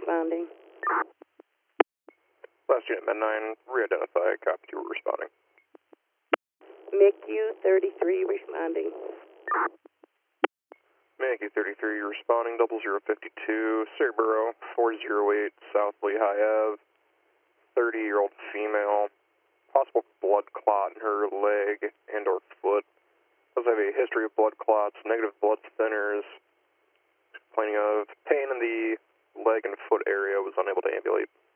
responding. Last unit, Med 9, re-identify, copy 2, responding. MICU 33 responding. Yankee 33 responding, 0052, Cerebro 408, South Lehigh Ave, 30-year-old female, possible blood clot in her leg and or foot. Does have a history of blood clots, negative blood thinners, complaining of pain in the leg and foot area, was unable to ambulate.